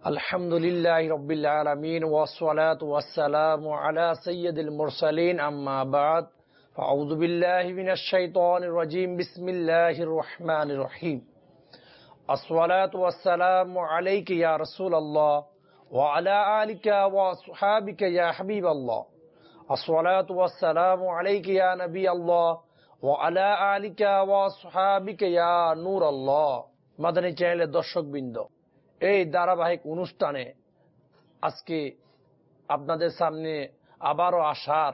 আলহামদুলিল্লাহি রাব্বিল আলামিন ওয়াসসালাতু ওয়াসসালামু আলা সাইয়্যিদিল মুরসালিন আম্মা বা'দ ফাআউযু বিল্লাহি মিনাশ শাইতানির রাজীম বিসমিল্লাহির রহমানির রহিম আসসালাতু ওয়াসসালামু আলাইকা ইয়া রাসূলুল্লাহ ওয়া আলা আলিকা ওয়া আসহাবিকা ইয়া হাবিবাল্লাহ আসসালাতু ওয়াসসালামু আলাইকা ইয়া নবিয়াল্লাহ ওয়া আলা আলিকা ওয়া আসহাবিকা ইয়া নূরাল্লাহ। মাদানী চ্যানেলের দর্শকবৃন্দ, এই ধারাবাহিক অনুষ্ঠানে আজকে আপনাদের সামনে আবারও আসার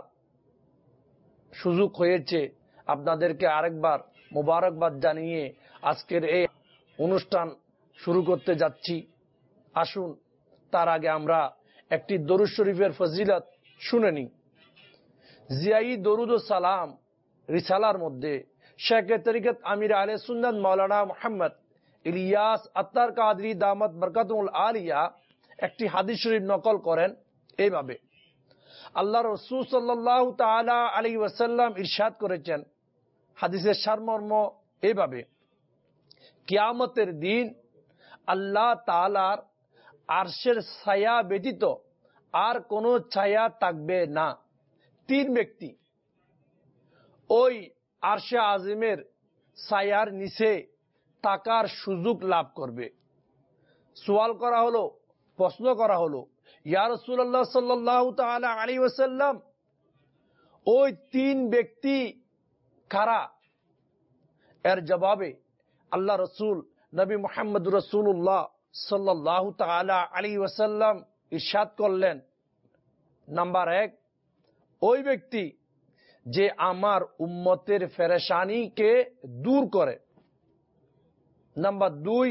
সুযোগ হয়েছে। আপনাদেরকে আরেকবার মোবারকবাদ জানিয়ে আজকের এই অনুষ্ঠান শুরু করতে যাচ্ছি। আসুন তার আগে আমরা একটি দরুদ শরীফের ফজিলত শুনে নিই। জিয়াই দরুদ ও সালাম রিসালার মধ্যে শেখ তরিকত আমির আহলে সুন্নাত মাওলানা মুহাম্মদ ইলিয়াস আত্তার কাদরি দামাত বরকাতুল আলিয়া একটি হাদিস শরীফ নকল করেন এইভাবে। আল্লাহ রাসূল সাল্লাল্লাহু তাআলা আলাইহি ওয়াসাল্লাম ইরশাদ করেছেন, হাদিসের সারমর্ম এইভাবে, কিয়ামতের দিন আল্লাহ তাআলার আরশের ছায়া ব্যতীত আর কোনো ছায়া থাকবে না। তিন ব্যক্তি ওই আরশে আজিমের ছায়ার নিচে থাকার সুযোগ লাভ করবে। সওয়াল করা হলো, প্রশ্ন করা হলো, ইয়া রাসূলুল্লাহ সাল্লাল্লাহু তাআলা আলাইহি ওয়াসাল্লাম, ওই তিন ব্যক্তি কারা? এর জবাবে আল্লাহ রাসূল নবী মুহাম্মদ রাসূলুল্লাহ সাল্লাল্লাহু তাআলা আলাইহি ওয়াসাল্লাম ইরশাদ করলেন, নাম্বার 1, ওই ব্যক্তি যে আমার উম্মতের পেরেশানিকে দূর করে। নাম্বার 2,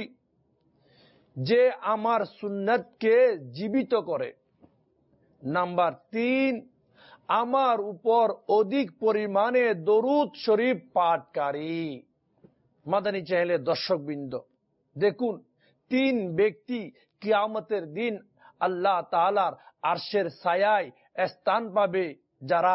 যে আমার সুন্নতকে জীবিত করে। নাম্বার 3, আমার উপর অধিক পরিমাণে দরুদ শরীফ পাঠকারী। মাদানী চ্যানেলের দর্শকবৃন্দ, দেখুন, তিন ব্যক্তি কিয়ামতের দিন আল্লাহ তাআলার আরশের ছায়ায় স্থান পাবে, যারা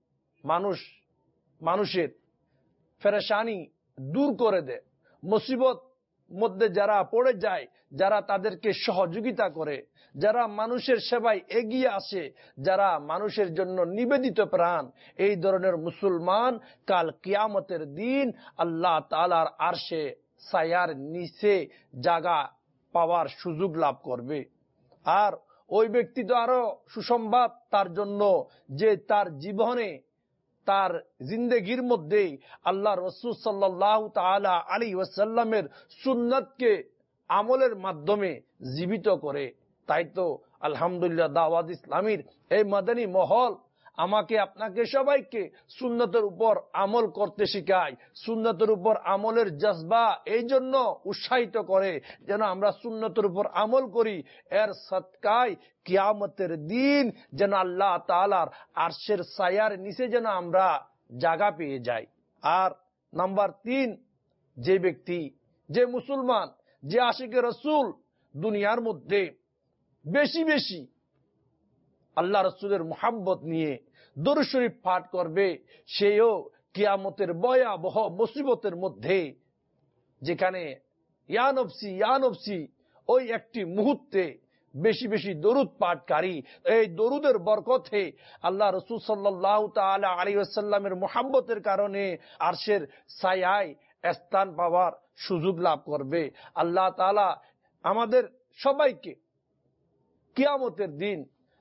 মানুষের পেরেশানি দূর করে দেয়, মুসিবত মধ্যে যারা পড়ে যায়, যারা তাদেরকে সহযোগিতা করে, যারা মানুষের সেবায় এগিয়ে আসে, যারা মানুষের জন্য নিবেদিত প্রাণ, এই ধরনের মুসলমান কাল কিয়ামতের দিন আল্লাহ তাআলার আরশে ছায়ার নিচে জায়গা পাওয়ার সুযোগ লাভ করবে। আর ওই ব্যক্তি তো আরো সুসংবাদ তার জন্য, যে তার জীবনে, তার জিন্দেগির মধ্যে আল্লাহ রাসূল সাল্লাল্লাহু তাআলা আলাইহি ওয়াসাল্লামের সুন্নাতকে আমলের মাধ্যমে জীবিত করে। তাই তো আলহামদুলিল্লাহ দাওয়াত ইসলামীর এই মাদানী মহল আমাকে, আপনাকে, সবাইকে সুন্নতের উপর আমল করতে শিখায়। সুন্নতের উপর আমলের জজবা এই জন্য উৎসাহিত করে যেন আমরা সুন্নতের উপর আমল করি। এর সদকায় কিয়ামতের দিন যেন আল্লাহ তাআলার আরশের ছায়ার নিচে যেন আমরা জায়গা পেয়ে যাই। আর নাম্বার 3, যে ব্যক্তি, যে মুসলমান, যে আশিকে রাসূল দুনিয়ার মধ্যে বেশি বেশি আল্লাহ রাসূলের মুহাব্বত নিয়ে দরুদ শরীফ পাঠ করবে, সেও কিয়ামতের ভয়াবহ মুসিবতের মধ্যে, যেখানে ইয়া নফসি ইয়া নফসি, ওই একটি মুহূর্তে বেশি বেশি দরুদ পাঠকারী, এই দরুদের বরকতে আল্লাহ রাসূল সাল্লাল্লাহু তাআলা আলাইহি ওয়াসাল্লামের মুহাব্বতের কারণে আরশের ছায়ায় স্থান পাওয়ার সুযোগ লাভ করবে। আল্লাহ তাআলা আমাদের সবাইকে কিয়ামতের দিন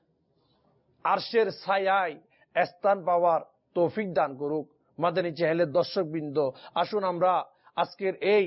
আরশের ছায়ায় স্থান পাওয়ার তৌফিক দান করুক। মাদানী চ্যানেলের দর্শকবৃন্দ, আসুন আমরা আজকের এই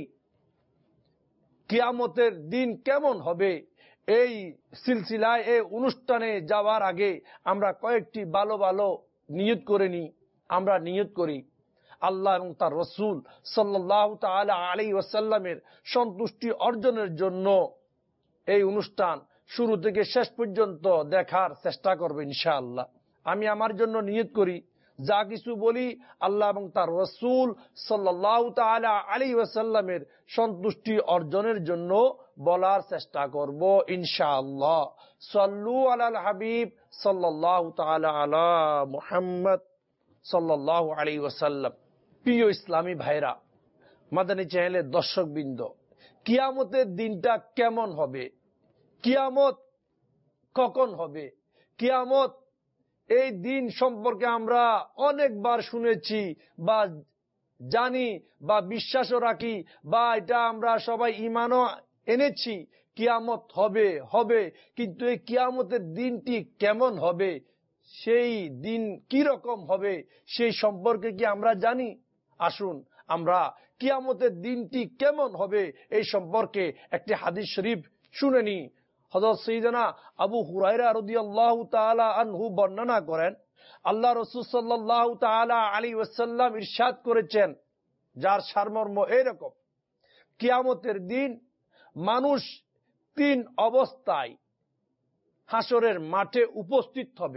কিয়ামতের দিন কেমন হবে এই সিলসিলায়, এই অনুষ্ঠানে যাওয়ার আগে আমরা কয়েকটি ভালো ভালো নিয়ত করে নিই। আমরা নিয়ত করি আল্লাহ এবং তার রাসূল সাল্লাল্লাহু তাআলা আলাইহি ওয়াসাল্লামের সন্তুষ্টি অর্জনের জন্য এই অনুষ্ঠান শুরু থেকে শেষ পর্যন্ত দেখার চেষ্টা করবে ইনশাআল্লাহ। আমি আমার জন্য নিয়ত করি, যা কিছু বলি আল্লাহ এবং তার রাসূল সাল্লাল্লাহু তাআলা আলাইহি ওয়াসাল্লামের সন্তুষ্টি অর্জনের জন্য বলার চেষ্টা করব ইনশাআল্লাহ। সাল্লু আলাল হাবিব সাল্লাল্লাহু তাআলা আলা মুহাম্মদ সাল্লাল্লাহু আলাইহি ওয়াসাল্লাম। প্রিয় ইসলামী ভাইরা, মাদানী চ্যানেলের দর্শকবৃন্দ, কিয়ামতের দিনটা কেমন হবে, কিয়ামত কখন হবে? কিয়ামত এই দিন সম্পর্কে আমরা অনেকবার শুনেছি বা জানি বা বিশ্বাসও রাখি বা এটা আমরা সবাই ঈমানও এনেছি, কিয়ামত হবে হবে। কিন্তু এই কিয়ামতের দিনটি কেমন হবে, সেই দিন কি রকম হবে, সেই সম্পর্কে কি আমরা জানি? আসুন আমরা কিয়ামতের দিনটি কেমন হবে এই সম্পর্কে একটি হাদিস শরীফ শুনে নি। হযরত সাইয়েদনা আবু হুরায়রা রাদিয়াল্লাহু তাআলা আনহু বর্ণনা করেন, আল্লাহ রাসূল সাল্লাল্লাহু তাআলা আলাইহি ওয়াসাল্লাম ইরশাদ করেছেন, যার সারমর্ম এরকম: কিয়ামতের দিন মানুষ 3 অবস্থায় হাসরের মাঠে উপস্থিত হবে।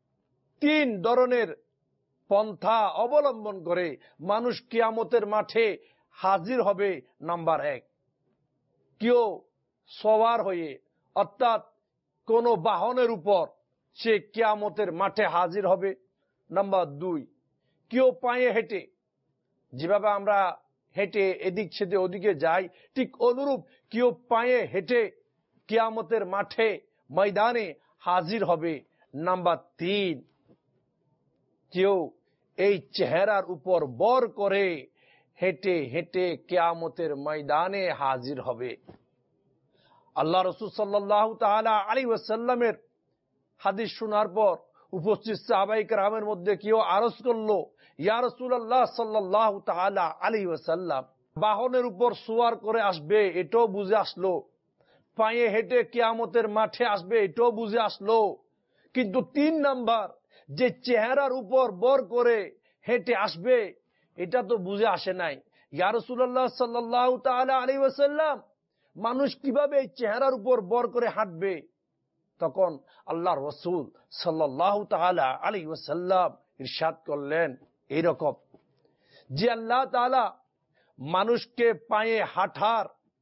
3 ধরনের পন্থা অবলম্বন করে মানুষ কিয়ামতের মাঠে হাজির হবে। নাম্বার 1, কেউ সওয়ার হয়ে অর্থাৎ কোন বাহনের উপর সে কিয়ামতের মাঠে হাজির হবে। নাম্বার 2, কেউ পায়ে হেঁটে, যেভাবে আমরা হেঁটে এদিক সেদে ওদিকে যাই, ঠিক অনুরূপ কেউ পায়ে হেঁটে কিয়ামতের মাঠে ময়দানে হাজির হবে। নাম্বার 3, কেউ এই চেহারার উপর বর করে হেঁটে হেঁটে কিয়ামতের ময়দানে হাজির হবে। আল্লাহ রাসূল সাল্লাল্লাহু তাআলা আলাইহি ওয়াসাল্লামের হাদিস শোনার পর উপস্থিত সাহাবায়ে কেরামের মধ্যে কেউ আরজ করলো, ইয়া রাসূলুল্লাহ সাল্লাল্লাহু তাআলা আলাইহি ওয়াসাল্লাম, বাহনের উপর সওয়ার করে আসবে এটাও বুঝে আসলো, পায়ে হেঁটে কিয়ামতের মাঠে আসবে এটাও বুঝে আসলো, কিন্তু 3 নাম্বার যে চেহারার উপর বর করে হেঁটে আসবে এটা তো বুঝে আসে নাই। ইয়া রাসূলুল্লাহ সাল্লাল্লাহু তাআলা আলাইহি ওয়াসাল্লাম, মানুষ কিভাবে এই চেহারার উপর বর করে হাঁটবে? তখন আল্লাহর রাসূল সাল্লাল্লাহু তাআলা আলাইহি ওয়াসাল্লাম ইরশাদ করলেন এইরকম, যে আল্লাহ তাআলা মানুষকে পায়ে হাঁটার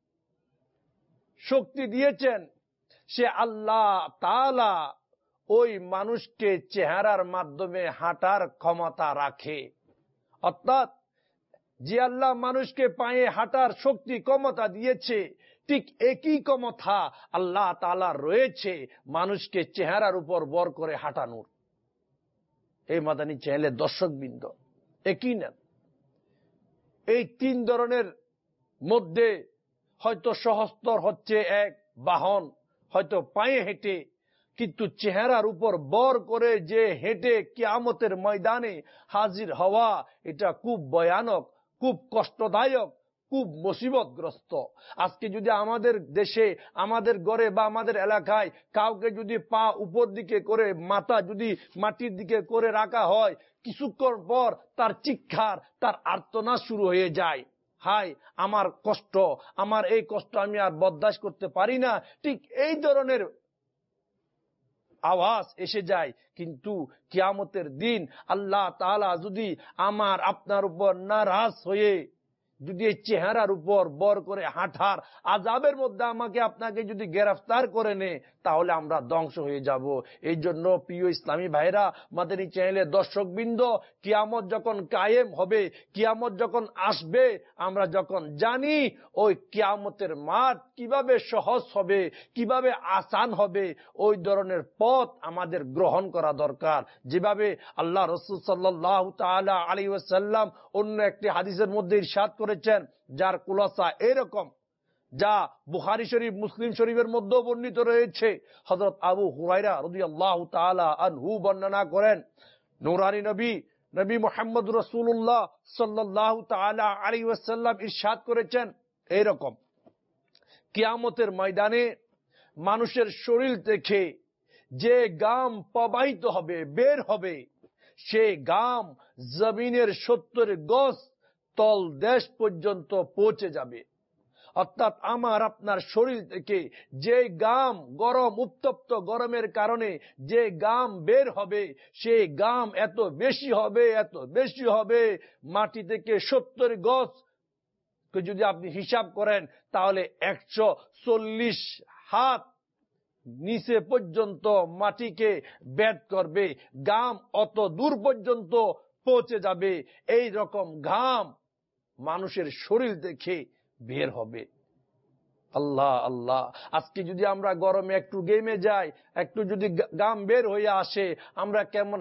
শক্তি দিয়েছেন, সে আল্লাহ তাআলা ওই মানুষকে চেহারার মাধ্যমে হাঁটার ক্ষমতা রাখে। অর্থাৎ যে আল্লাহ মানুষকে পায়ে হাঁটার শক্তি ক্ষমতা দিয়েছে, ঠিক একই ক্ষমতা আল্লাহ তাআলা রয়েছে মানুষকে চেহারার উপর বর করে হাঁটানোর। এই মাদানী চ্যানেলের দর্শকবৃন্দ, একই না। এই 3 ধরনের মধ্যে হয়তো সহজতর হচ্ছে এক, বাহন, হয়তো পায়ে হেঁটে, কিন্তু চেহারার উপর বর করে যে হেঁটে কিয়ামতের ময়দানে হাজির হওয়া, এটা খুব ভয়ানক, খুব কষ্টদায়ক, খুব মুসিবতগ্রস্ত। আজকে যদি আমাদের দেশে, আমাদের ঘরে বা আমাদের এলাকায় কাউকে যদি পা উপর দিকে করে, মাথা যদি মাটির দিকে করে রাখা হয়, কিছুক্ষণ পর তার চিৎকার, তার আর্তনাদ শুরু হয়ে যায়, হায় আমার কষ্ট, আমার এই কষ্ট আমি আর বরদাস্ত করতে পারি না, ঠিক এই ধরনের আওয়াজ এসে যায়। কিন্তু কিয়ামতের দিন আল্লাহ তাআলা যদি আমার আপনার উপর নারাজ হয়ে যদি এই চেহারার উপর বর করে হাঁটার আযাবের মধ্যে আমাকে আপনাকে যদি গ্রেফতার করে নে, তাহলে আমরা ধ্বংস হয়ে যাব। এই জন্য প্রিয় ইসলামী ভাইরা, মাদানী চ্যানেলের দর্শকবৃন্দ, কিয়ামত যখন কায়েম হবে, কিয়ামত যখন আসবে, আমরা যখন জানি ওই কিয়ামতের মাঠ কিভাবে সহজ হবে, কিভাবে আসান হবে, ওই ধরনের পথ আমাদের গ্রহণ করা দরকার। যেভাবে আল্লাহ রাসূল সাল্লাল্লাহু তাআলা আলাইহি ওয়াসাল্লাম অন্য একটি হাদিসের মধ্যে ইরশাদ করেছেন, যার খুলাসা এরকম, যা বুখারী শরীফ, মুসলিম শরীফের মধ্যে বর্ণিত রয়েছে। হযরত আবু হুরায়রা রাদিয়াল্লাহু তাআলা আনহু বর্ণনা করেন, নূরানী নবী মুহাম্মদ রাসূলুল্লাহ সাল্লাল্লাহু তাআলা আলাইহি ওয়াসাল্লাম ইরশাদ করেছেন এরকম, কিয়ামতের ময়দানে মানুষের শরীর থেকে যে ঘাম প্রবাহিত হবে, বের হবে, সে ঘাম জমিনের 70 গজ তল দেশ পর্যন্ত পৌঁছে যাবে। অর্থাৎ আমার আপনার শরীর থেকে যে ঘাম, গরম, উত্তপ্ত গরমের কারণে যে ঘাম বের হবে, সেই ঘাম এত বেশি হবে, এত বেশি হবে, মাটি থেকে 70 গজ যদি আপনি হিসাব করেন, তাহলে 140 হাত নিচে পর্যন্ত মাটিকে ভেদ করবে, ঘাম অত দূর পর্যন্ত পৌঁছে যাবে। এই রকম ঘাম মানুষের শরীর থেকে বের হবে। আল্লাহ আল্লাহ, আজকে যদি আমরা গরমে একটু গেমে যাই, একটু যদি গাম বের হয়ে আসে, আমরা কেমন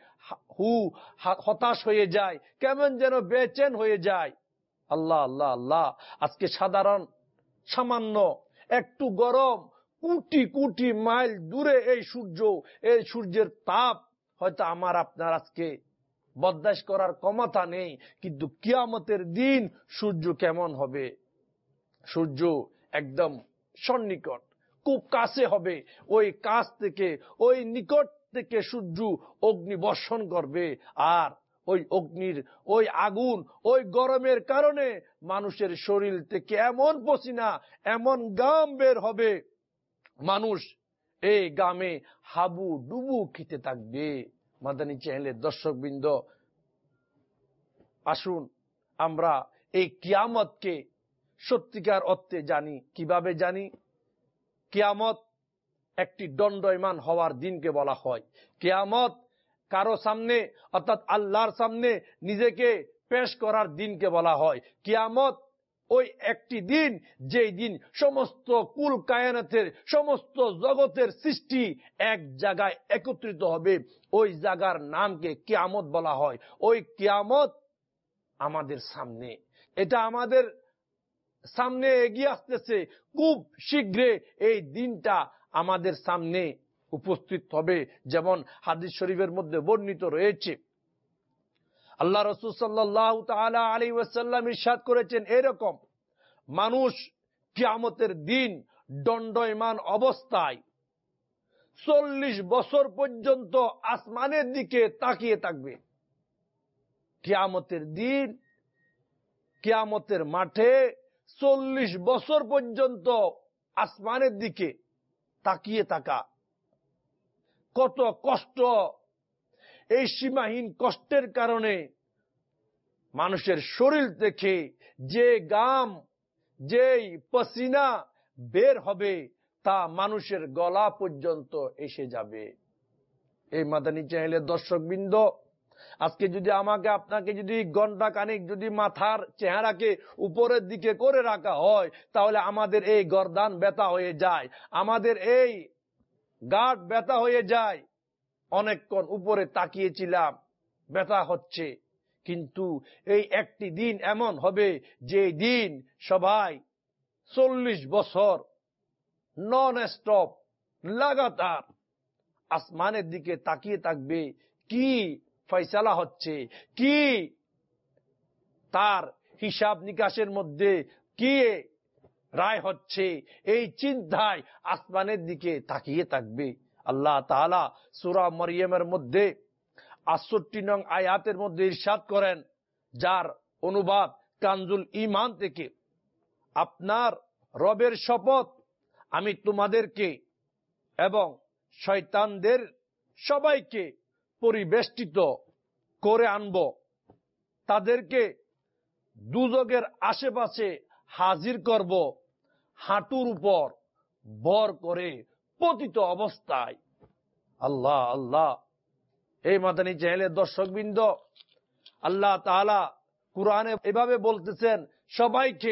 হতাশ হয়ে যাই, কেমন যেন বেচেন হয়ে যায়। আল্লাহ আল্লাহ আল্লাহ, আজকে সামান্য একটু গরম, কোটি কোটি মাইল দূরে এই সূর্যের তাপ হয়তো আমার আপনার আজকে বরদাস্ত করার ক্ষমতা নেই, কিন্তু কিয়ামতের দিন সূর্য কেমন হবে? সূর্য একদম সন্নিকট, খুব কাছে হবে। ওই কাছ থেকে, ওই নিকট থেকে সূর্য অগ্নি বর্ষণ করবে, আর ওই অগ্নির ওই আগুন, ওই গরমের কারণে মানুষের শরীর থেকে এমন পসিনা, এমন গাম বের হবে, মানুষ এই গামে হাবু ডুবু খেতে থাকবে। মাদানী চ্যানেলের দর্শকবৃন্দ, আসুন আমরা এই কিয়ামতকে সত্যিকার অর্থে জানি। কিভাবে জানি? কিয়ামত একটি দণ্ডায়মান হওয়ার দিনকে বলা হয়। কিয়ামত কারো সামনে, অর্থাৎ আল্লাহর সামনে নিজেকে পেশ করার দিনকে বলা হয়। কিয়ামত ওই একটি দিন, যেই দিন সমস্ত কুল কায়নাতের, সমস্ত জগতের সৃষ্টি এক জায়গায় একত্রিত হবে। ওই জায়গার নামকে কিয়ামত বলা হয়। ওই কিয়ামত আমাদের সামনে, এটা আমাদের সামনে এগিয়ে আসতেছে। খুব শীঘ্রই এই দিনটা আমাদের সামনে উপস্থিত হবে। যেমন হাদিস শরীফের মধ্যে বর্ণিত রয়েছে, আল্লাহ রাসূল সাল্লাল্লাহু তাআলা আলাইহি ওয়াসাল্লাম ইরশাদ করেছেন এরকম, মানুষ কিয়ামতের দিন দণ্ডায়মান অবস্থায় 40 বছর পর্যন্ত আসমানের দিকে তাকিয়ে থাকবে। কিয়ামতের দিন, কিয়ামতের মাঠে 40 বছর পর্যন্ত আসমানের দিকে তাকিয়ে থাকা কত কষ্ট! এই সীমাহীন কষ্টের কারণে মানুষের শরীর থেকে যে গাম, যেই পসিনা বের হবে, তা মানুষের গলা পর্যন্ত এসে যাবে। এই মাদানী চ্যানেলের দর্শকবৃন্দ, আজকে যদি আমাকে আপনাকে যদি ঘন্টা খানিক যদি মাথার চেহারাকে উপরের দিকে করে রাখা হয়, তাহলে আমাদের এই গর্দান ব্যথা হয়ে যায়, আমাদের এই গাঁট ব্যথা হয়ে যায়। অনেকক্ষণ উপরে তাকিয়েছিলাম, ব্যথা হচ্ছে। কিন্তু এই একটি দিন এমন হবে, যে দিন সবাই 40 বছর নন স্টপ লাগাতার আসমানের দিকে তাকিয়ে থাকবে। কি ফয়সালা হচ্ছে, কি তার হিসাব নিকাশের মধ্যে কি রায় হচ্ছে, এই চিন্তায় আসমানের দিকে তাকিয়ে থাকবে। আল্লাহ তাআলা সূরা মরিয়মের মধ্যে ৬৮ নং আয়াতের মধ্যে ইরশাদ করেন, যার অনুবাদ কানজুল ঈমান থেকে, আপনার রবের শপথ, আমি তোমাদেরকে এবং শয়তানদের সবাইকে পরিবেষ্টিত করে আনব, তাদেরকে দুজকের আশেপাশে হাজির করব, হাঁটুর উপর ভর করে পতিত অবস্থায়। আল্লাহ আল্লাহ, এই মাদানী চ্যানেলের দর্শকবৃন্দ, আল্লাহ তাআলা কুরআনে এভাবে বলতেছেন, সবাইকে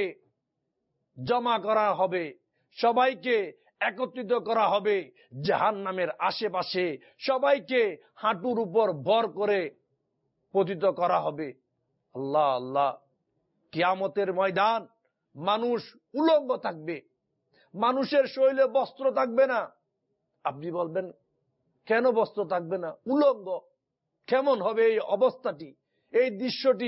জমা করা হবে, সবাইকে একত্রিত করা হবে জাহান্নামের আশেপাশে, সবাইকে হাঁটুর উপর ভর করে পতিত করা হবে। আল্লাহ আল্লাহ, কিয়ামতের ময়দান মানুষ উলঙ্গ থাকবে, মানুষের শরীরে বস্ত্র থাকবে না। আপনি বলবেন, কেন বস্ত্র থাকবে না? উলঙ্গ কেমন হবে এই অবস্থাটি, এই দৃশ্যটি?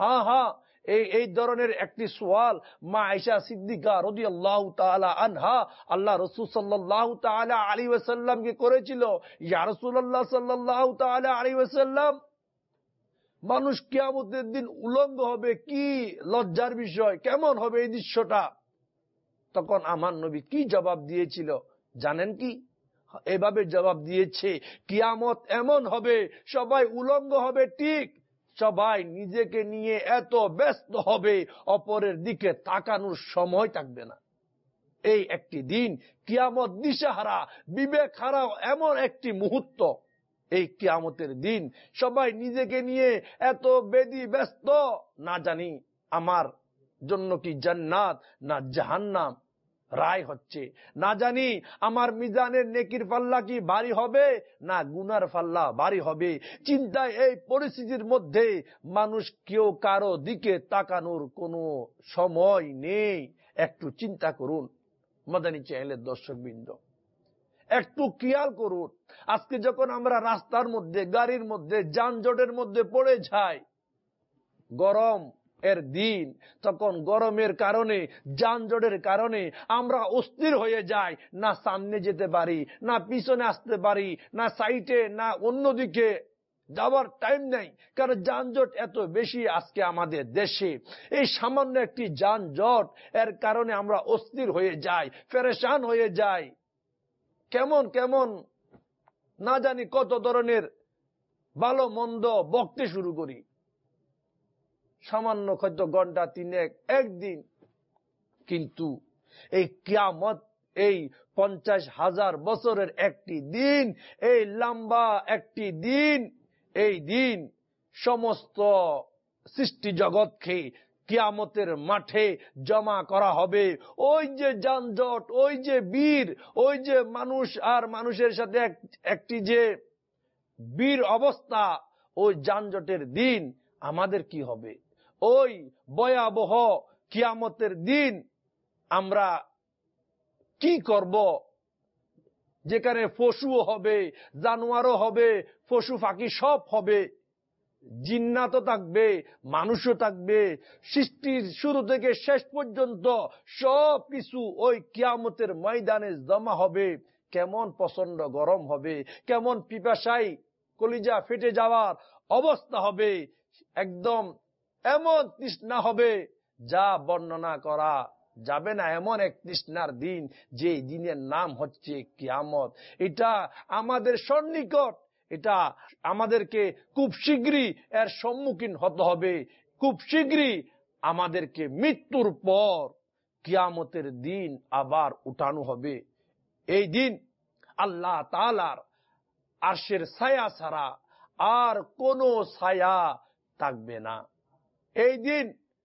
এই ধরনের একটি সওয়াল মা আয়েশা সিদ্দিকা রাদিয়াল্লাহু তাআলা আনহা আল্লাহ রাসূল সাল্লাল্লাহু তাআলা আলাইহি ওয়াসাল্লামকে করেছিল, ইয়া রাসূলুল্লাহ সাল্লাল্লাহু তাআলা আলাইহি ওয়াসাল্লাম, মানুষ কিয়ামতের দিন উলঙ্গ হবে, কি লজ্জার বিষয়, কেমন হবে এই দৃশ্যটা? তখন আমার নবী কি জবাব দিয়েছিল জানেন কি? এভাবে জবাব দিয়েছে, কিয়ামত এমন হবে, সবাই উলঙ্গ হবে ঠিক, সবাই নিজেকে নিয়ে এত ব্যস্ত হবে, অপরের দিকে তাকানোর সময় থাকবে না। এই একটি দিন কিয়ামত দিশাহারা, বিবেক হারা এমন একটি মুহূর্ত। এই কিয়ামতের দিন সবাই নিজেকে নিয়ে এত ব্যস্ত, না জানি আমার জন্য কি জান্নাত না জাহান্নাম। রায় হচ্ছে। না জানি আমার মিজানের নেকির পাল্লা কি ভারী হবে না গুনার পাল্লা ভারী হবে। চিন্তায় এই পরিস্থিতির মধ্যে মানুষ কেউ কারো দিকে তাকানোর কোনো সময় নেই। একটু চিন্তা করুন মাদানী চ্যানেলের দর্শকবৃন্দ, একটু খেয়াল করুন। আজকে যখন আমরা রাস্তার মধ্যে, গাড়ির মধ্যে, যানজটের মধ্যে পড়ে যাই, গরম এর দিন, তখন গরমের কারণে, যানজটের কারণে আমরা অস্থির হয়ে যাই। না সামনে যেতে পারি, না পিছনে আসতে পারি, না সাইডে, না অন্যদিকে যাওয়ার টাইম নেই, কারণ যানজট এত বেশি আজকে আমাদের দেশে। এই সামান্য একটি যানজট এর কারণে আমরা অস্থির হয়ে যাই, পেরেশান হয়ে যাই। কেমন কেমন না জানি কত ধরনের ভালো মন্দ বকতে শুরু করি, সামান্য হয়তো ঘন্টা তিনেক, একদিন। কিন্তু এই কিয়ামত, এই 50,000 বছরের একটি দিন, এই লম্বা একটি দিন, এই দিন সমস্ত সৃষ্টি জগৎকে কিয়ামতের মাঠে জমা করা হবে। ওই যে যানজট, ওই যে বীর, ওই যে মানুষ আর মানুষের সাথে একটি যে বীর অবস্থা, ওই যানজটের দিন আমাদের কি হবে? ওই ভয়াবহ কিয়ামতের দিন আমরা কি করব? যেখানে পশুও হবে, জানোয়ারও হবে, পশু পাখি সব হবে, জিন্নাতও থাকবে, মানুষও থাকবে, সৃষ্টির শুরু থেকে শেষ পর্যন্ত সব কিছু ওই কিয়ামতের ময়দানে জমা হবে। কেমন প্রচন্ড গরম হবে, কেমন পিপাসায় কলিজা ফেটে যাওয়ার অবস্থা হবে, একদম এমন তৃষ্ণা হবে যা বর্ণনা করা যাবে না। এমন এক তৃষ্ণার দিন, যে দিনের নাম হচ্ছে কিয়ামত। এটা আমাদের সন্নিকট, এটা আমাদেরকে খুব শীঘ্রই এর সম্মুখীন হতে হবে। খুব শীঘ্রই আমাদেরকে মৃত্যুর পর কিয়ামতের দিন আবার উঠানো হবে। এই দিন আল্লাহ তাআলার আরশের ছায়া ছাড়া আর কোনো ছায়া থাকবে না। এই দিন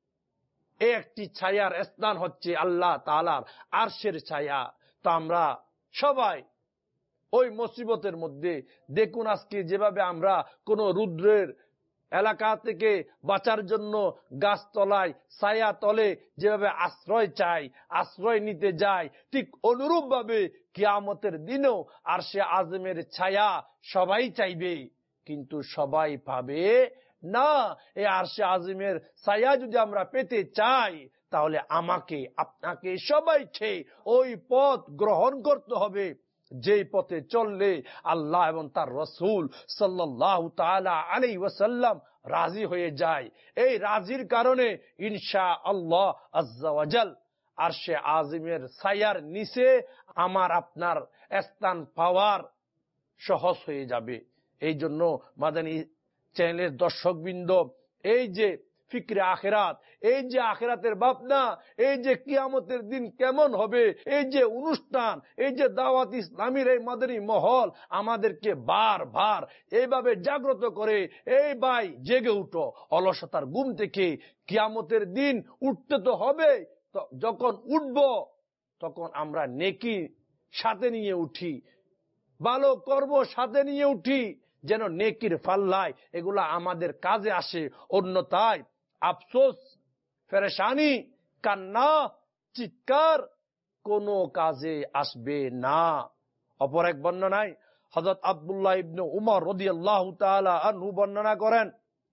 একটি ছায়ার স্থান হচ্ছে আল্লাহ তাআলার আরশের ছায়া। তো আমরা সবাই ওই মুসিবতের মধ্যে, দেখুন আজকে যেভাবে আমরা কোন রুদ্রের এলাকা থেকে বাঁচার জন্য গাছতলায়, ছায়া তলে যেভাবে আশ্রয় চাই, আশ্রয় নিতে যাই, ঠিক অনুরূপ ভাবে কিয়ামতের দিনেও আরশে আযমের ছায়া সবাই চাইবে, কিন্তু সবাই পাবে না। এই আরশে আযমের ছায়া যদি আমরা পেতে চাই, তাহলে আমাকে, আপনাকে, সবাইকে ওই পথ গ্রহণ করতে হবে, যেই পথে চললে আল্লাহ এবং তার রাসূল সাল্লাল্লাহু তাআলা আলাইহি ওয়াসাল্লাম রাজি হয়ে যায়। এই রাজির কারণে ইনশাআল্লাহ আজ্জা ওয়া জাল আরশে আযমের ছায়ার নিচে আমার আপনার স্থান পাওয়ার সহজ হয়ে যাবে। এই জন্য মাদানী চ্যানেলের দর্শকবৃন্দ, এই যে ফিকরে আখিরাত, এই যে আখিরাতের ভাবনা, এই যে কিয়ামতের দিন কেমন হবে, এই যে অনুষ্ঠান, এই যে দাওয়াত ইসলামীর এই মাদানী মহল আমাদেরকে বারবার এইভাবে জাগ্রত করে, এই ভাই জেগে উঠো অলসতার ঘুম থেকে, কিয়ামতের দিন উঠতে তো হবে। যখন উঠব তখন আমরা নেকি সাথে নিয়ে উঠি, ভালো কর্ম সাথে নিয়ে উঠি, যেন নেকির পাল্লায় এগুলা আমাদের কাজে আসে। অন্যথায় আফসোস, পেরেশানি, কান্না, চিৎকার কোনো কাজে আসবে না। অপর এক বর্ণনায় হযরত আব্দুল্লাহ ইবনে উমর রাদিয়াল্লাহু তাআলা আনহু বর্ণনা করেন,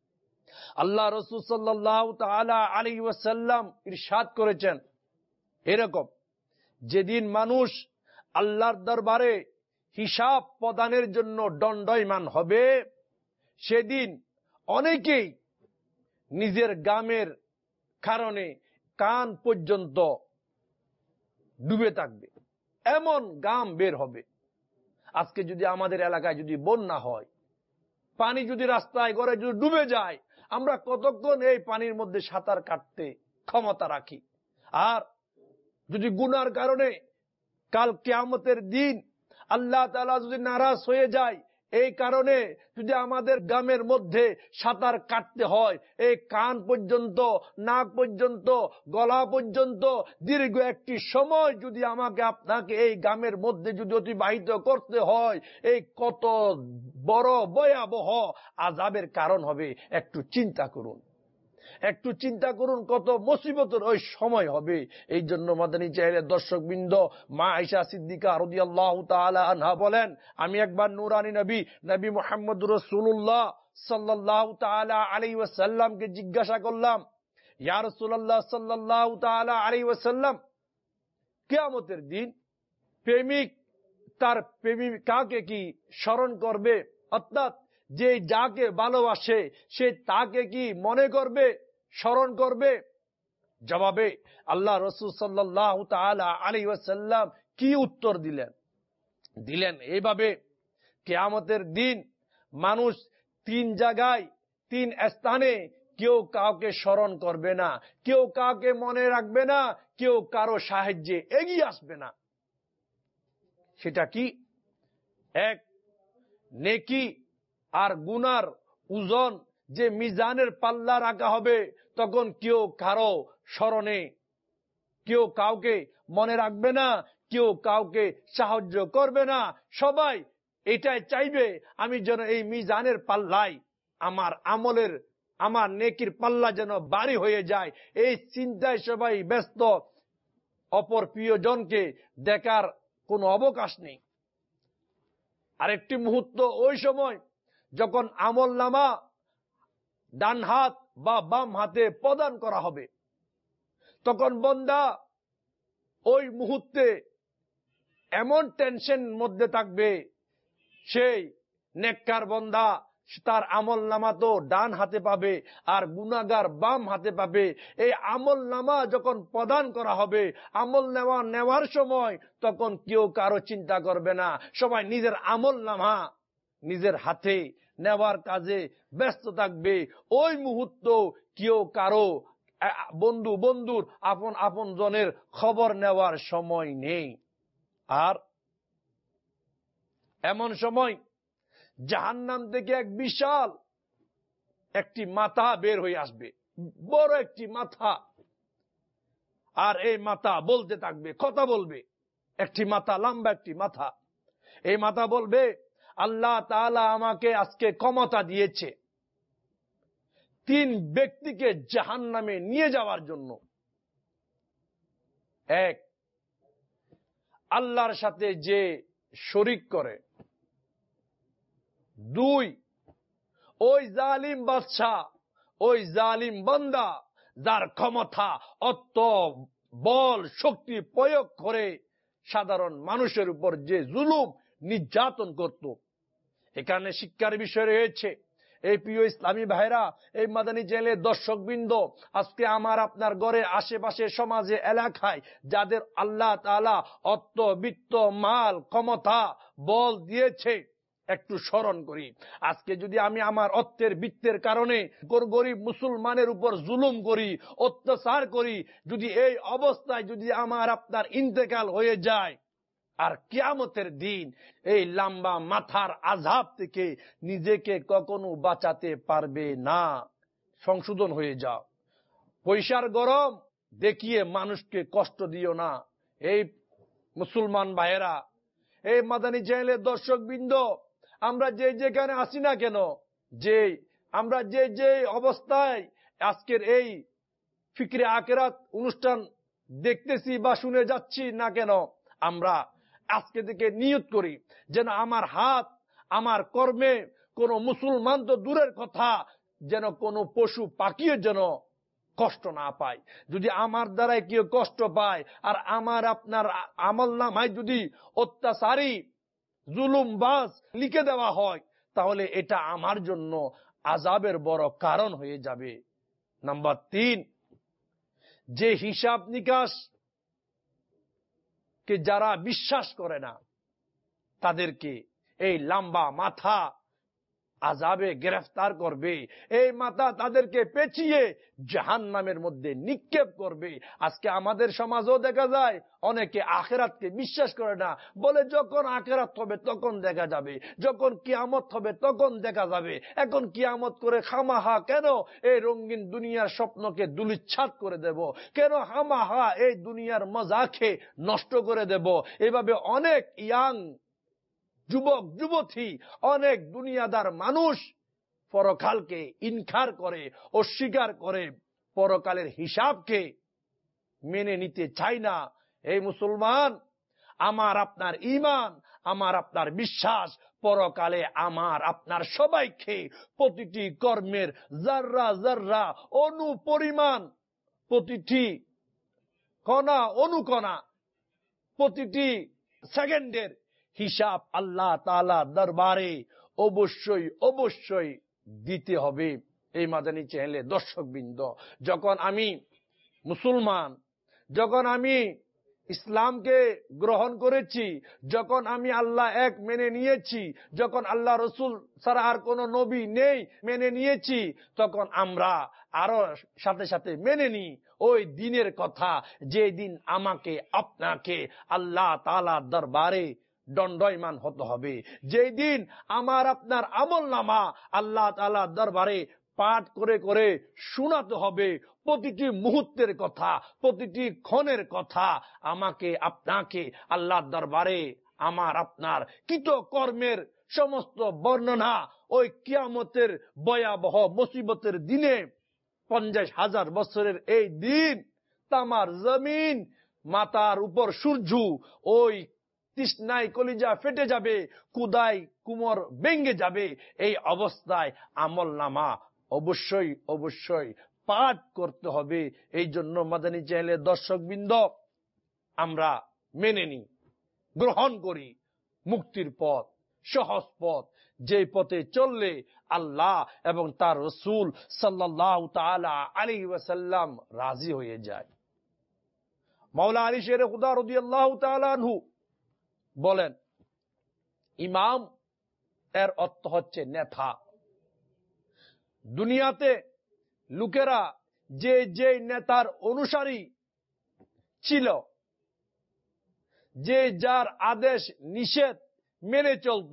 আল্লাহ রাসূল সাল্লাল্লাহু তাআলা আলাইহি ওয়াসাল্লাম ইরশাদ করেছেন এরকম, যেদিন মানুষ আল্লাহর দরবারে হিসাব প্রদানের জন্য দণ্ডায়মান হবে, সেদিন অনেকেই নিজের গামের কারণে কান পর্যন্ত ডুবে থাকবে, এমন গাম বের হবে। আজকে যদি আমাদের এলাকায় যদি বন্যা হয়, পানি যদি রাস্তায় ঘরে যদি ডুবে যায়, আমরা কতক্ষণ এই পানির মধ্যে সাঁতার কাটতে ক্ষমতা রাখি? আর যদি গুনার কারণে কাল কিয়ামতের দিন আল্লাহ তাআলা যদি নারাজ হয়ে যায়, এই কারণে যদি আমাদের গ্রামের মধ্যে সাঁতার কাটতে হয়, এই কান পর্যন্ত, নাক পর্যন্ত, গলা পর্যন্ত দীর্ঘ একটি সময় যদি আমাকে আপনাকে এই গ্রামের মধ্যে যদি অতিবাহিত করতে হয়, এই কত বড় ভয়াবহ আযাবের কারণ হবে। একটু চিন্তা করুন, একটু চিন্তা করুন কত মুসিবতের ওই সময় হবে। এই জন্য মাদানী চ্যানেলের দর্শকবৃন্দ, মা আয়েশা সিদ্দিকা রাদিয়াল্লাহু তাআলা আনহা বলেন, আমি একবার নূরানী নবী মুহাম্মদুর রাসূলুল্লাহ সাল্লাল্লাহু তাআলা আলাইহি ওয়াসাল্লামকে জিজ্ঞাসা করলাম, ইয়া রাসূলুল্লাহ সাল্লাল্লাহু তাআলা আলাইহি ওয়াসাল্লাম, কিয়ামতের দিন প্রেমিক তার প্রেমিকাকে কি স্মরণ করবে? অর্থাৎ যে যাকে ভালোবাসে সে তাকে কি মনে করবে, স্মরণ করবে? জবাবে আল্লাহ রাসূল সাল্লাল্লাহু তাআলা আলাইহি ওয়াসাল্লাম কি উত্তর দিলেন এইভাবে, কিয়ামতের দিন মানুষ তিন জায়গায়, তিন স্থানে কেউ কাউকে স্মরণ করবে না, কেউ কাউকে মনে রাখবে না, কেউ কারো সাহায্যে এগিয়ে আসবে না। সেটা কি? এক, নেকি আর গুনার ওজন যে মিজানের পাল্লা রাখা হবে, তখন কেউ কারো স্মরণে, কেউ কাউকে মনে রাখবে না, কেউ কাউকে সাহায্য করবে না। সবাই এটাই চাইবে আমি যেন এই মিজানের পাল্লায় আমার নেকির পাল্লা যেন ভারী হয়ে যায়। এই চিন্তায় সবাই ব্যস্ত, অপর প্রিয়জনকে দেখার কোনো অবকাশ নেই। আরেকটি মুহূর্ত ওই সময় যখন আমলনামা ডান হাত বা বাম হাতে প্রদান করা হবে, তখন বান্দা ওই মুহূর্তে এমন টেনশন মধ্যে থাকবে, সেই নেককার বান্দা তার আমলনামা তো ডান হাতে পাবে আর গুনাহগার বাম হাতে পাবে। এই আমলনামা যখন প্রদান করা হবে, আমলনামা নেওয়ার সময় তখন কেউ কারো চিন্তা করবে না, সবাই নিজের আমলনামা নিজের হাতে নেওয়ার কাজে ব্যস্ত থাকবে। ওই মুহূর্ত কেউ কারো বন্ধুর আপন জনের খবর নেওয়ার সময় নেই। আর এমন সময় জাহান্নাম থেকে এক বিশাল একটি মাথা বের হয়ে আসবে, বড় একটি মাথা। আর এই মাথা বলতে থাকবে, কথা বলবে। একটি মাথা, লম্বা একটি মাথা। এই মাথা বলবে, আল্লাহ তাআলা আমাকে আজকে ক্ষমতা দিয়েছে তিন ব্যক্তিকে জাহান্নামে নিয়ে যাওয়ার জন্য। এক, আল্লাহর সাথে যে শরীক করে। দুই, ওই জালিম বাদশা, ওই জালিম বান্দা যার ক্ষমতা অর্থ বল শক্তি প্রয়োগ করে সাধারণ মানুষের উপর যে জুলুম নির্যাতন করত। এখানে শিক্ষার বিষয় রয়েছে। এই প্রিয় ইসলামী ভাইরা, এই মাদানী চ্যানেলের দর্শকবৃন্দ, আজকে আমার আপনার ঘরে আশেপাশে সমাজে এলাকায় যাদের আল্লাহ তাআলা অর্থ বিত্ত মাল ক্ষমতা বল দিয়েছে, একটু স্মরণ করি। আজকে যদি আমি আমার অর্থের বিত্তের কারণে গরিব মুসলমানের উপর জুলুম করি, অত্যাচার করি, যদি এই অবস্থায় যদি আমার আপনার ইন্তেকাল হয়ে যায়, আর কিয়ামতের দিন এই লম্বা মাথার আযাব থেকে নিজেকে কখনো বাঁচাতে পারবে না। সংশোধন হয়ে যাও। পয়সার গরম দেখিয়ে মানুষকে কষ্ট দিও না। এই মুসলমান ভাইয়েরা, এই মাদানী চ্যানেলের দর্শকবৃন্দ, আমরা যেখানে আসি না কেন, আমরা যে অবস্থায় আজকের এই ফিকরে আখিরাত অনুষ্ঠান দেখতেছি বা শুনে যাচ্ছি না কেন, আমরা আজকে থেকে নিয়ত করি যেন আমার হাত, আমার কর্মে কোন মুসলমান তো দূরের কথা, যেন কোনো পশু পাখিও যেন কষ্ট না পায়। যদি আমার দ্বারাই কেউ কষ্ট পায় আর আমার আপনার আমলনামায় যদি অত্যাচারী জুলুমবাজ লিখে দেওয়া হয়, তাহলে এটা আমার জন্য আযাবের বড় কারণ হয়ে যাবে। নাম্বার 3, যে হিসাব নিকাশ কে যারা বিশ্বাস করে না, তাদেরকে এই লম্বা মাথা আযাবে গ্রেফতার করবে, এই মাথা তাদেরকে পেঁচিয়ে জাহান্নামের মধ্যে নিক্ষেপ করবে। আজকে আমাদের সমাজও দেখা যায় অনেকে আখিরাতকে বিশ্বাস করে না, বলে যখন আখিরাত হবে তখন দেখা যাবে, যখন কিয়ামত হবে তখন দেখা যাবে। এখন কিয়ামত করে খামাহা কেন এই রঙিন দুনিয়ার স্বপ্নকে ধূলিসাৎ করে দেব, কেন খামাহা এই দুনিয়ার মজা খেয়ে নষ্ট করে দেব। এভাবে অনেক ইয়াং যুবক যুবতী, অনেক দুনিয়াদার মানুষ পরকালকে ইনকার করে, অস্বীকার করে, পরকালের হিসাবকে মেনে নিতে চায় না। এই মুসলমান, আমার আপনার ঈমান, আমার আপনার বিশ্বাস, পরকালে আমার আপনার সবাইকে প্রতিটি কর্মের যাররা যাররা অণু পরিমাণ, প্রতিটি কণা অনুকণা, প্রতিটি সেকেন্ডের হিসাব আল্লাহ তাআলা দরবারে অবশ্যই অবশ্যই দিতে হবে। এই মাদানী চ্যানেলে দর্শকবৃন্দ, যখন আমি মুসলমান, যখন আমি ইসলামকে গ্রহণ করেছি, যখন আমি আল্লাহ এক মেনে নিয়েছি, যখন আল্লাহ রসুল ছাড়া আর কোন নবী নেই মেনে নিয়েছি, তখন আমরা আরো সাথে সাথে মেনে নিই ওই দিনের কথা, যে দিন আমাকে আপনাকে আল্লাহ তাআলার দরবারে দণ্ডায়মান হতে হবে, যেই দিন আমার আপনার আমলনামা আল্লাহ তাআলার দরবারে পাঠ করে করে শোনাতে হবে। প্রতিটি মুহূর্তের কথা, প্রতিটি ক্ষণের কথা আমাকে আপনাকে আল্লাহর দরবারে আমার আপনার কৃত কর্মের সমস্ত বর্ণনা ওই কিয়ামতের ভয়াবহ মুসিবতের দিনে, 50,000 বছরের এই দিন, তামার জমিন, মাথার উপর সূর্য, ওই তৃষ্ণায় কলিজা ফেটে যাবে, কুদাই কুমর ভেঙে যাবে। এই অবস্থায় আমলনামা অবশ্যই অবশ্যই পাঠ করতে হবে। এই জন্য মাদানী চ্যানেলের দর্শকবৃন্দ, আমরা মেনে নিই, গ্রহণ করি মুক্তির পথ, সহজ পথ, যে পথে চললে আল্লাহ এবং তার রাসূল সাল্লাল্লাহু তাআলা আলাইহি ওয়াসাল্লাম রাজি হয়ে যায়। মাওলা আলী শের খুদা রাদিয়াল্লাহু তাআলা আনহু বলেন, ইমাম এর অর্থ হচ্ছে নেতা। দুনিয়াতে লোকেরা যে যে নেতার অনুসারী ছিল, যে যার আদেশ নিষেধ মেনে চলত,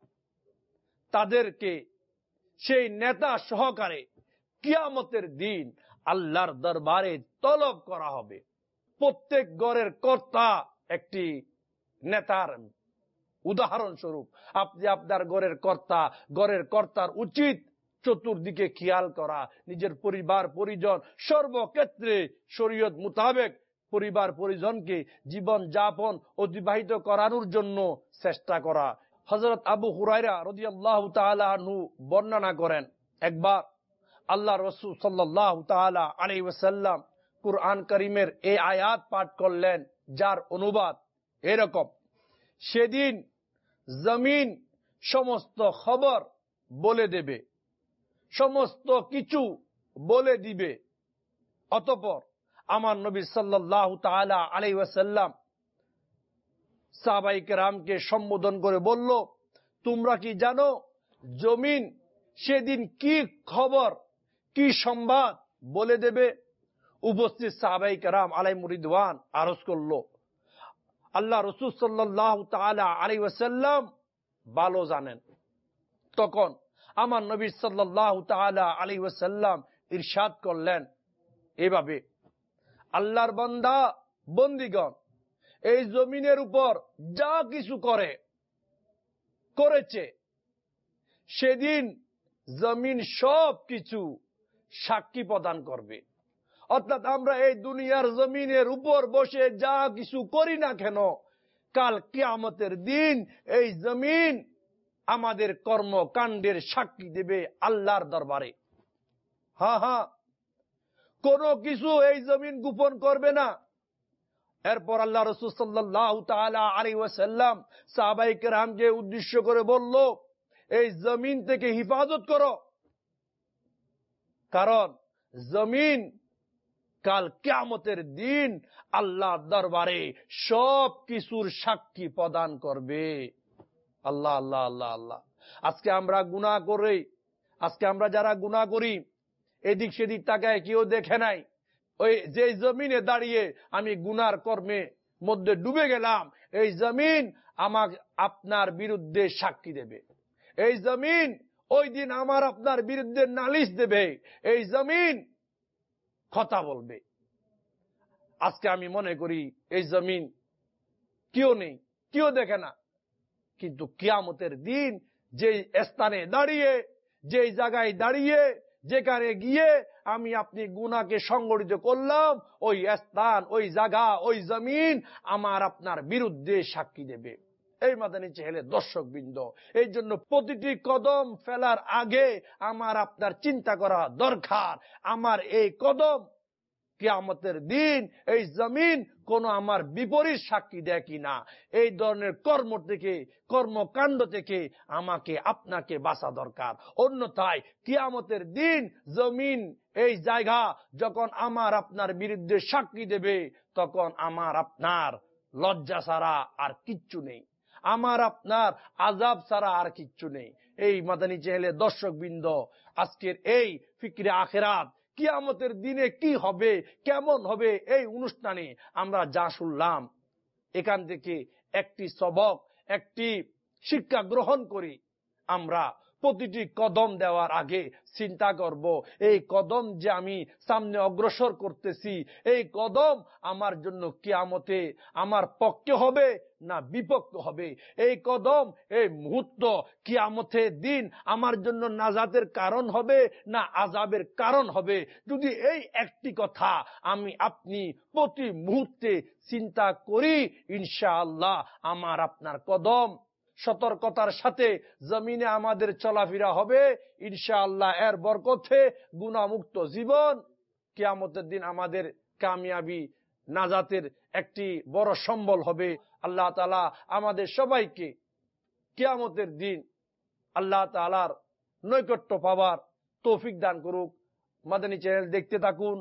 তাদেরকে সেই নেতা সহকারে কিয়ামতের দিন আল্লাহর দরবারে তলব করা হবে। প্রত্যেক ঘরের কর্তা একটি নেতার উদাহরণস্বরূপ। আপনি আপনার ঘরের কর্তা, ঘরের কর্তার উচিত চতুর্দিকে খেয়াল করা, নিজের পরিবার পরিজন সর্বক্ষেত্রে শরীয়ত মোতাবেক পরিবার পরিজনকে জীবন যাপন অতিবাহিত করানোর জন্য চেষ্টা করা। হযরত আবু হুরায়রা রাদিয়াল্লাহু তাআলা আনহু বর্ণনা করেন, একবার আল্লাহ রাসূল সাল্লাল্লাহু তাআলা আলাইহি ওয়াসাল্লাম কুরআন কারীমের এই আয়াত পাঠ করলেন, যার অনুবাদ এরকম: সেদিন জমিন সমস্ত খবর বলে দেবে, সমস্ত কিছু বলে দিবে। অতঃপর আমার নবী সাল্লাল্লাহু তাআলা আলাইহি ওয়াসাল্লাম সাহাবায়ে কেরামকে সম্বোধন করে বলল, তোমরা কি জানো জমিন সেদিন কি খবর, কি সংবাদ বলে দেবে? উপস্থিত সাহাবায়ে কেরাম আলাইহিম রিদওয়ান আরজ করল, আল্লাহ রাসূল সাল্লাল্লাহু তাআলা আলাইহি ওয়াসাল্লাম ভালো জানেন। তখন আমার নবী সাল্লাল্লাহু তাআলা আলাইহি ওয়াসাল্লাম ইরশাদ করলেন এভাবে, আল্লাহর বান্দা বন্দীগণ এই জমিনের উপর যা কিছু করেছে, সেদিন জমিন সব কিছু সাক্ষী প্রদান করবে। অর্থাৎ আমরা এই দুনিয়ার জমিনের উপর বসে যা কিছু করি না কেন, কাল কিয়ামতের দিন এই জমিন আমাদের কর্মকাণ্ডের সাক্ষী দেবে আল্লাহর দরবারে। হ্যাঁ হ্যাঁ, কোনো কিছু এই জমিন গোপন করবে না। এরপর আল্লাহ রাসূল সাল্লাল্লাহু তাআলা আলাইহি ওয়াসাল্লাম সাহাবায়ে কেরামকে উদ্দেশ্য করে বলল, এই জমিন থেকে হিফাজত করো, কারণ জমিন কাল কিয়ামতের দিন আল্লাহর দরবারে সব কিছুর সাক্ষী প্রদান করবে। আল্লাহ আল্লাহ আল্লাহ আল্লাহ। আজকে আমরা গুনাহ করি, আজকে আমরা যারা গুনাহ করি এদিক সেদিক তাকায় কেউ দেখে নাই। ওই যে জমিনে দাঁড়িয়ে আমি গুনার কর্মে মধ্যে ডুবে গেলাম, এই জমিন আমার আপনার বিরুদ্ধে সাক্ষী দেবে। এই জমিন ওই দিন আমার আপনার বিরুদ্ধে নালিশ দেবে। এই জমিন কথা বলবে। আজকে আমি মনে করি এই জমিন কেউ নেই, কেউ দেখে না, কিন্তু কিয়ামতের দিন যে স্থানে দাঁড়িয়ে, যে জায়গায় দাঁড়িয়ে, যেখানে গিয়ে আমি আপনি গুনাহকে সংগঠিত করলাম, ওই স্থান, ওই জায়গা, ওই জমিন আমার আপনার বিরুদ্ধে সাক্ষী দেবে। এই মাদানী চেহেলে দর্শক বৃন্দ, এই জন্য প্রতিটি কদম ফেলার আগে আমার আপনার চিন্তা করা দরকার, আমার এই কদম কিয়ামতের দিন এই জমিন কোন আমার বিপরীত সাক্ষী দেয় কিনা। এই ধরনের কর্ম থেকে, কর্মকাণ্ড থেকে আমাকে আপনাকে বাঁচা দরকার। অন্যথায় কিয়ামতের দিন জমিন, এই জায়গা যখন আমার আপনার বিরুদ্ধে সাক্ষী দেবে, তখন আমার আপনার লজ্জা ছাড়া আর কিচ্ছু নেই, আমার আপনার আযাব ছাড়া আর কিচ্ছু নেই। এই মাদানী চেহেলে দর্শক বৃন্দ, আজকের এই ফিকরে আখিরাত, কিয়ামতের দিনে কি হবে, কেমন হবে, এই অনুষ্ঠানে আমরা যা শুনলাম, এখান থেকে একটি সবক, একটি শিক্ষা গ্রহণ করি। আমরা প্রতিটি কদম দেওয়ার আগে চিন্তা করব, এই কদম যে আমি সামনে অগ্রসর করতেছি, এই কদম আমার জন্য কিয়ামতে আমার পক্ষে হবে না বিপক্ষে হবে। এই কদম, এই মুহূর্ত কিয়ামতের দিন আমার জন্য নাজাতের কারণ হবে না আযাবের কারণ হবে। যদি এই একটি কথা আমি আপনি প্রতি মুহূর্তে চিন্তা করি, ইনশাআল্লাহ আমার আপনার কদম সতর্কতার সাথে জমিনে আমাদের চলাফেরা হবে ইনশাআল্লাহ। এর বরকতে গুনাহমুক্ত জীবন, কিয়ামতের দিন আমাদের কামিয়াবি নাজাতের একটি বড় সম্বল হবে। আল্লাহ তাআলা আমাদের সবাইকে কিয়ামতের দিন আল্লাহ তাআলার নৈকট্য পাওয়ার তৌফিক দান করুক। মাদানী চ্যানেল দেখতে থাকুন।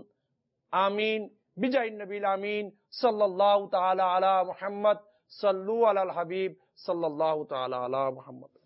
আমিন। বিজয় নবীল আমিন সাল্লাল্লাহু তাআলা আলা মুহাম্মদ। সাল্লু আলাল হাবিব সাল্লাল্লাহু তাআলা আলা মুহাম্মদ।